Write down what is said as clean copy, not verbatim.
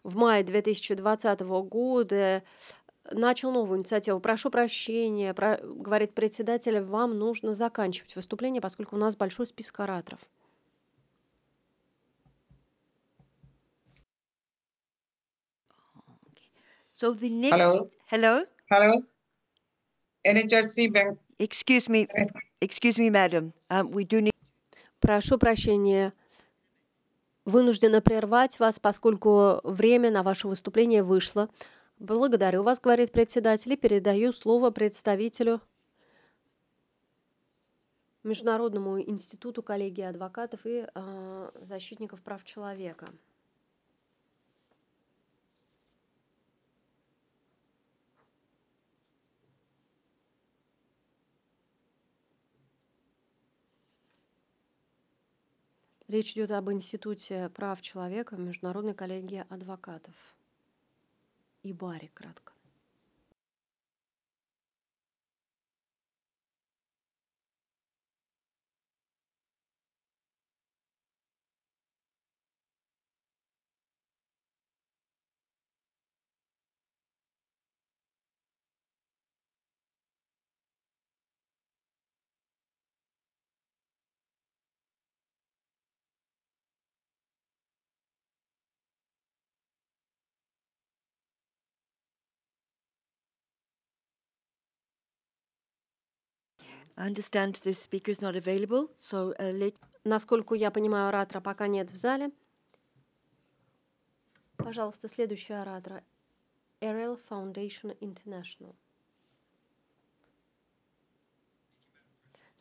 в мае 2020 года начал новую инициативу. Прошу прощения, говорит председатель, вам нужно заканчивать выступление, поскольку у нас большой список ораторов. So the next. Hello. Hello. Hello. NHRC Bank. Excuse me, madam. We do need. Прошу прощения, вынуждена прервать вас, поскольку время на ваше выступление вышло. Благодарю вас, говорит председатель, и передаю слово представителю Международному институту коллегии адвокатов и защитников прав человека. Речь идет об Институте прав человека Международной коллегии адвокатов. ИБАРИ, кратко. I understand this speaker is not available, so Насколько я понимаю, оратора пока нет в зале. Пожалуйста, следующий оратор. Ariel Foundation International.